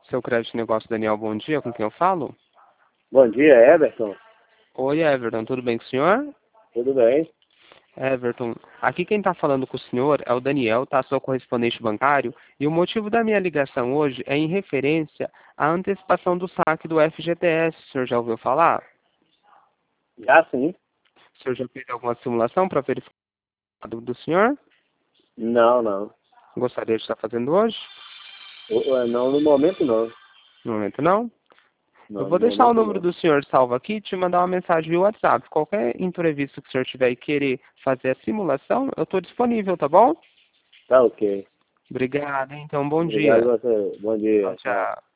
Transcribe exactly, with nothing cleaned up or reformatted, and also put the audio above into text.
Seu crédito de negócio, Daniel, bom dia, com quem eu falo? Bom dia, Everton. Oi, Everton, tudo bem com o senhor? Tudo bem? Everton, aqui quem está falando com o senhor é o Daniel, tá? Sou correspondente bancário, e o motivo da minha ligação hoje é em referência à antecipação do saque do F G T S. O senhor já ouviu falar? Já sim? O senhor já fez alguma simulação para verificar do, do senhor? Não, não. Gostaria de estar fazendo hoje? O- o- Não, no momento não. No momento não? Eu Não, vou no deixar o momento número não. do senhor salvo aqui e te mandar uma mensagem via WhatsApp. Qualquer imprevisto que o senhor tiver e querer fazer a simulação, eu estou disponível, tá bom? Tá ok. Obrigado, hein? Então, bom Obrigado dia. a você. Bom Tchau, dia. Tchau. tchau.